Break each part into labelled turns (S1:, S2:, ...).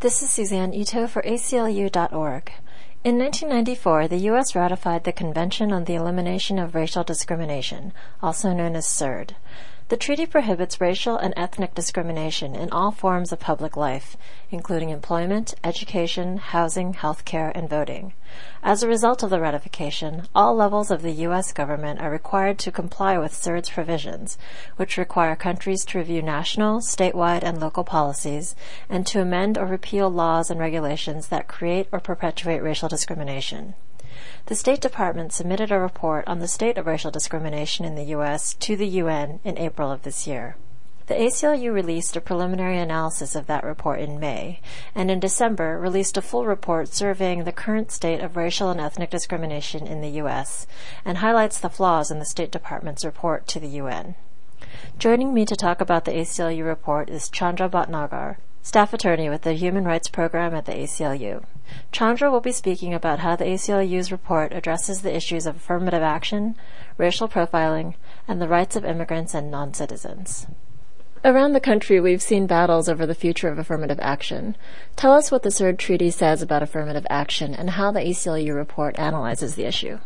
S1: This is Suzanne Ito for ACLU.org. In 1994, the U.S. ratified the Convention on the Elimination of Racial Discrimination, also known as CERD. The treaty prohibits racial and ethnic discrimination in all forms of public life, including employment, education, housing, healthcare, and voting. As a result of the ratification, all levels of the U.S. government are required to comply with CERD's provisions, which require countries to review national, statewide, and local policies, and to amend or repeal laws and regulations that create or perpetuate racial discrimination. The State Department submitted a report on the state of racial discrimination in the U.S. to the UN in April of this year. The ACLU released a preliminary analysis of that report in May, and in December released a full report surveying the current state of racial and ethnic discrimination in the U.S., and highlights the flaws in the State Department's report to the UN. Joining me to talk about the ACLU report is Chandra Bhatnagar, staff attorney with the Human Rights Program at the ACLU. Chandra will be speaking about how the ACLU's report addresses the issues of affirmative action, racial profiling, and the rights of immigrants and non-citizens. Around the country, we've seen battles over the future of affirmative action. Tell us what the CERD Treaty says about affirmative action and how the ACLU report analyzes the issue.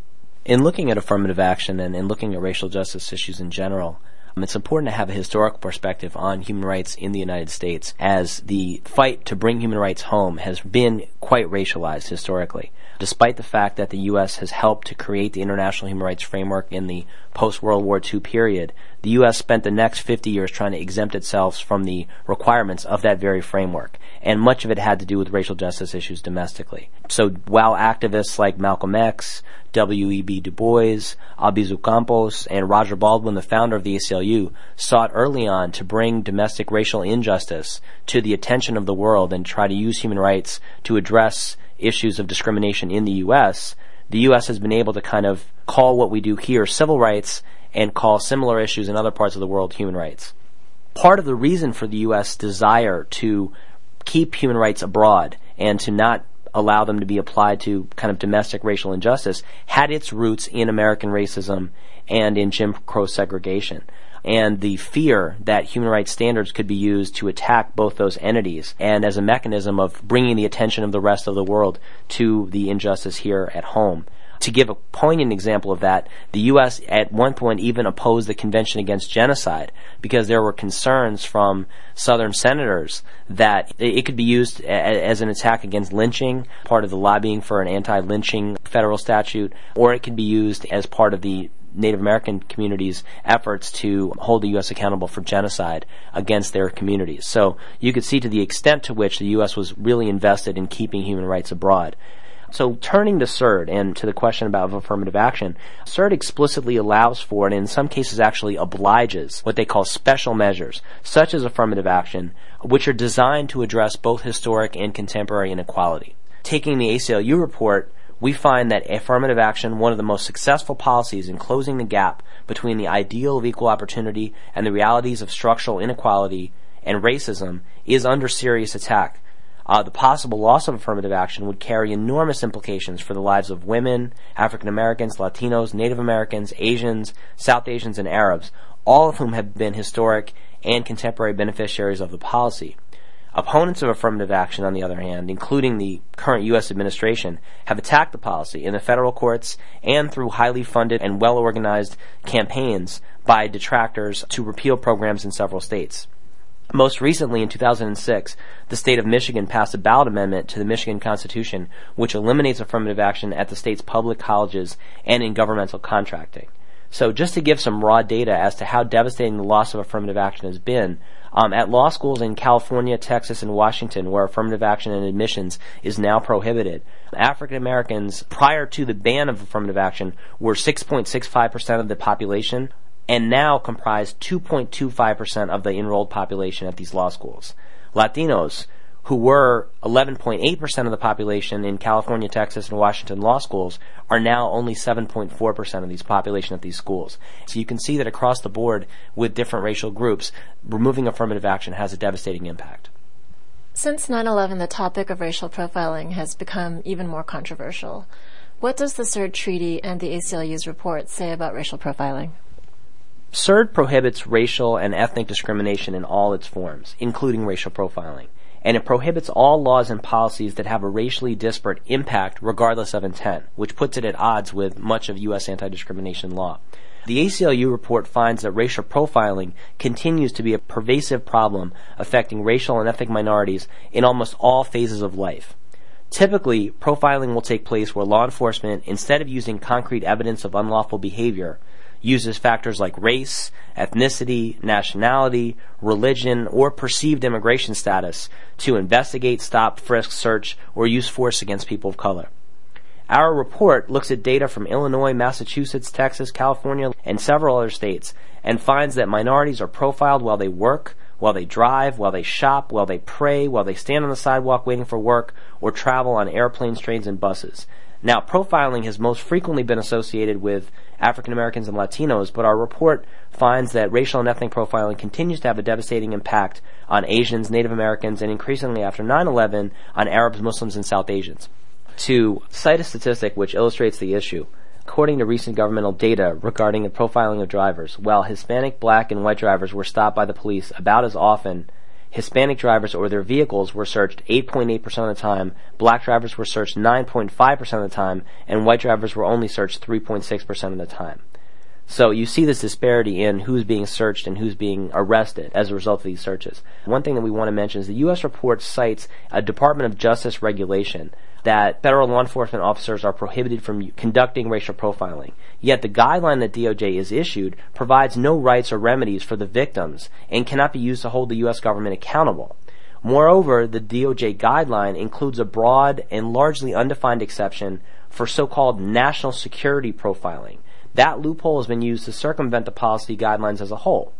S2: In looking at affirmative action and in looking at racial justice issues in general, it's important to have a historical perspective on human rights in the United States, as the fight to bring human rights home has been quite racialized historically. Despite the fact that the U.S. has helped to create the international human rights framework in the post-World War II period, the U.S. spent the next 50 years trying to exempt itself from the requirements of that very framework, and much of it had to do with racial justice issues domestically. So while activists like Malcolm X, W.E.B. Du Bois, Albizu Campos, and Roger Baldwin, the founder of the ACLU, sought early on to bring domestic racial injustice to the attention of the world and try to use human rights to address issues of discrimination in the U.S., the U.S. has been able to kind of call what we do here civil rights and call similar issues in other parts of the world human rights. Part of the reason for the U.S. desire to keep human rights abroad and to not allow them to be applied to kind of domestic racial injustice had its roots in American racism and in Jim Crow segregation, and the fear that human rights standards could be used to attack both those entities and as a mechanism of bringing the attention of the rest of the world to the injustice here at home. To give a poignant example of that, the U.S. at one point even opposed the Convention Against Genocide because there were concerns from Southern senators that it could be used as an attack against lynching, part of the lobbying for an anti-lynching federal statute, or it could be used as part of the Native American communities' efforts to hold the U.S. accountable for genocide against their communities. So you could see to the extent to which the U.S. was really invested in keeping human rights abroad. So turning to CERD and to the question about affirmative action, CERD explicitly allows for and in some cases actually obliges what they call special measures, such as affirmative action, which are designed to address both historic and contemporary inequality. Taking the ACLU report, we find that affirmative action, one of the most successful policies in closing the gap between the ideal of equal opportunity and the realities of structural inequality and racism, is under serious attack. The possible loss of affirmative action would carry enormous implications for the lives of women, African Americans, Latinos, Native Americans, Asians, South Asians, and Arabs, all of whom have been historic and contemporary beneficiaries of the policy. Opponents of affirmative action, on the other hand, including the current U.S. administration, have attacked the policy in the federal courts and through highly funded and well-organized campaigns by detractors to repeal programs in several states. Most recently, in 2006, the state of Michigan passed a ballot amendment to the Michigan Constitution which eliminates affirmative action at the state's public colleges and in governmental contracting. So just to give some raw data as to how devastating the loss of affirmative action has been, at law schools in California, Texas, and Washington, where affirmative action and admissions is now prohibited, African Americans, prior to the ban of affirmative action, were 6.65% of the population, and now comprise 2.25% of the enrolled population at these law schools. Latinos, who were 11.8% of the population in California, Texas, and Washington law schools, are now only 7.4% of these population at these schools. So you can see that across the board with different racial groups, removing affirmative action has a devastating impact.
S1: Since 9/11, the topic of racial profiling has become even more controversial. What does the CERD Treaty and the ACLU's report say about racial profiling?
S2: CERD prohibits racial and ethnic discrimination in all its forms, including racial profiling. and it prohibits all laws and policies that have a racially disparate impact regardless of intent, which puts it at odds with much of U.S. anti-discrimination law. The ACLU report finds that racial profiling continues to be a pervasive problem affecting racial and ethnic minorities in almost all phases of life. Typically, profiling will take place where law enforcement, instead of using concrete evidence of unlawful behavior, uses factors like race, ethnicity, nationality, religion, or perceived immigration status to investigate, stop, frisk, search, or use force against people of color. Our report looks at data from Illinois, Massachusetts, Texas, California, and several other states, and finds that minorities are profiled while they work, while they drive, while they shop, while they pray, while they stand on the sidewalk waiting for work, or travel on airplanes, trains, and buses. Now, profiling has most frequently been associated with African Americans and Latinos, but our report finds that racial and ethnic profiling continues to have a devastating impact on Asians, Native Americans, and increasingly after 9/11 on Arabs, Muslims, and South Asians. To cite a statistic which illustrates the issue, according to recent governmental data regarding the profiling of drivers, while Hispanic, Black, and white drivers were stopped by the police about as often, Hispanic drivers or their vehicles were searched 8.8% of the time, Black drivers were searched 9.5% of the time, and white drivers were only searched 3.6% of the time. So you see this disparity in who's being searched and who's being arrested as a result of these searches. One thing that we want to mention is the U.S. report cites a Department of Justice regulation that federal law enforcement officers are prohibited from conducting racial profiling. Yet the guideline that DOJ has issued provides no rights or remedies for the victims and cannot be used to hold the U.S. government accountable. Moreover, the DOJ guideline includes a broad and largely undefined exception for so-called national security profiling. That loophole has been used to circumvent the policy guidelines as a whole.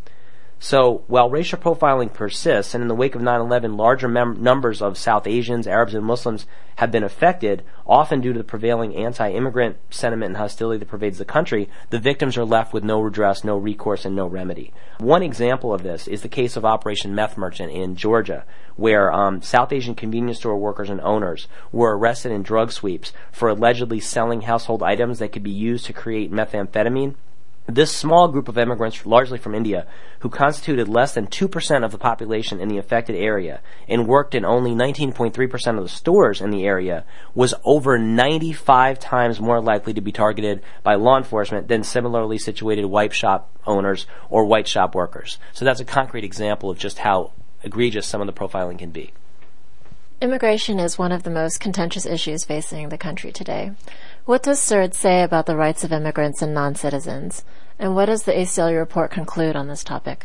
S2: So, while racial profiling persists, and in the wake of 9/11, larger numbers of South Asians, Arabs, and Muslims have been affected, often due to the prevailing anti-immigrant sentiment and hostility that pervades the country, the victims are left with no redress, no recourse, and no remedy. One example of this is the case of Operation Meth Merchant in Georgia, where South Asian convenience store workers and owners were arrested in drug sweeps for allegedly selling household items that could be used to create methamphetamine. This small group of immigrants, largely from India, who constituted less than 2% of the population in the affected area and worked in only 19.3% of the stores in the area, was over 95 times more likely to be targeted by law enforcement than similarly situated white shop owners or white shop workers. So that's a concrete example of just how egregious some of the profiling can be.
S1: Immigration is one of the most contentious issues facing the country today. What does CERD say about the rights of immigrants and non-citizens? And what does the ACLU report conclude on this topic?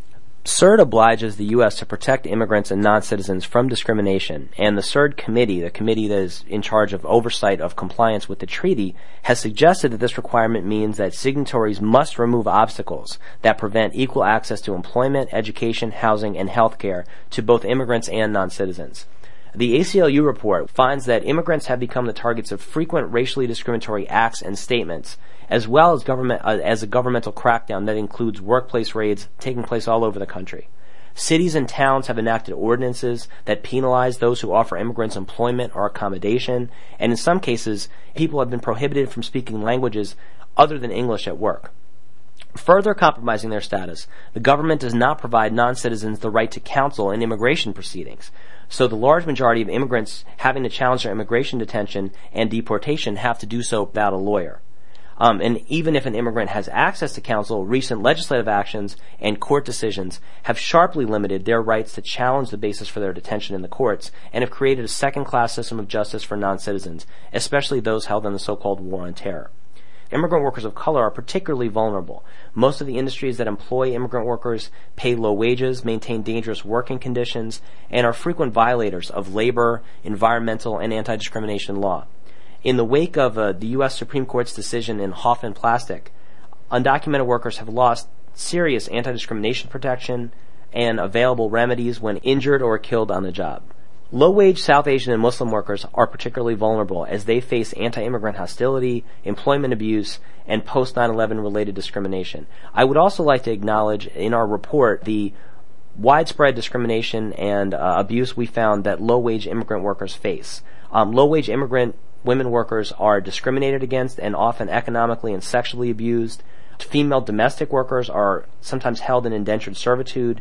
S2: CERD obliges the U.S. to protect immigrants and non-citizens from discrimination, and the CERD committee, the committee that is in charge of oversight of compliance with the treaty, has suggested that this requirement means that signatories must remove obstacles that prevent equal access to employment, education, housing, and health care to both immigrants and non-citizens. The ACLU report finds that immigrants have become the targets of frequent racially discriminatory acts and statements, as well as a governmental crackdown that includes workplace raids taking place all over the country. Cities and towns have enacted ordinances that penalize those who offer immigrants employment or accommodation, and in some cases, people have been prohibited from speaking languages other than English at work. Further compromising their status, the government does not provide non-citizens the right to counsel in immigration proceedings. So the large majority of immigrants having to challenge their immigration detention and deportation have to do so without a lawyer. And even if an immigrant has access to counsel, recent legislative actions and court decisions have sharply limited their rights to challenge the basis for their detention in the courts and have created a second-class system of justice for non-citizens, especially those held in the so-called war on terror. Immigrant workers of color are particularly vulnerable. Most of the industries that employ immigrant workers pay low wages, maintain dangerous working conditions, and are frequent violators of labor, environmental, and anti-discrimination law. In the wake of the U.S. Supreme Court's decision in Hoffman Plastic, undocumented workers have lost serious anti-discrimination protection and available remedies when injured or killed on the job. Low-wage South Asian and Muslim workers are particularly vulnerable as they face anti-immigrant hostility, employment abuse, and post-9/11 related discrimination. I would also like to acknowledge in our report the widespread discrimination and abuse we found that low-wage immigrant workers face. Low-wage immigrant women workers are discriminated against and often economically and sexually abused. Female domestic workers are sometimes held in indentured servitude,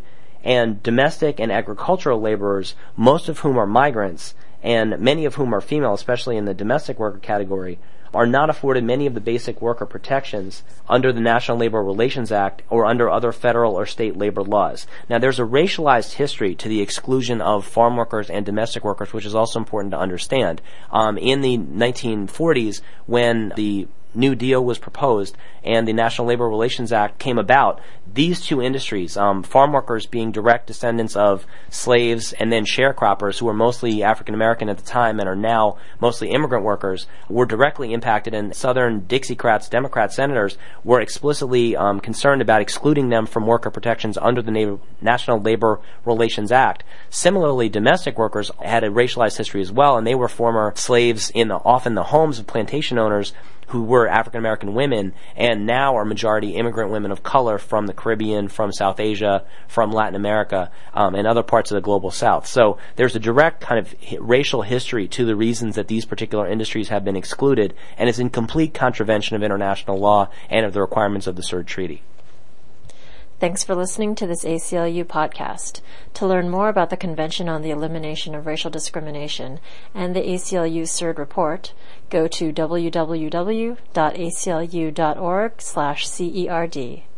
S2: And domestic and agricultural laborers, most of whom are migrants, and many of whom are female, especially in the domestic worker category, are not afforded many of the basic worker protections under the National Labor Relations Act or under other federal or state labor laws. Now, there's a racialized history to the exclusion of farm workers and domestic workers, which is also important to understand. In the 1940s, when the New Deal was proposed and the National Labor Relations Act came about, these two industries, farm workers being direct descendants of slaves and then sharecroppers who were mostly African American at the time and are now mostly immigrant workers, were directly impacted, and Southern Dixiecrats, Democrat senators were explicitly concerned about excluding them from worker protections under the National Labor Relations Act. Similarly, domestic workers had a racialized history as well, and they were former slaves in often the homes of plantation owners who were African American women, and now are majority immigrant women of color from the Caribbean, from South Asia, from Latin America, and other parts of the global South. So there's a direct kind of racial history to the reasons that these particular industries have been excluded, and it's in complete contravention of international law and of the requirements of the CERD Treaty.
S1: Thanks for listening to this ACLU podcast. To learn more about the Convention on the Elimination of Racial Discrimination and the ACLU CERD report, go to www.aclu.org/CERD.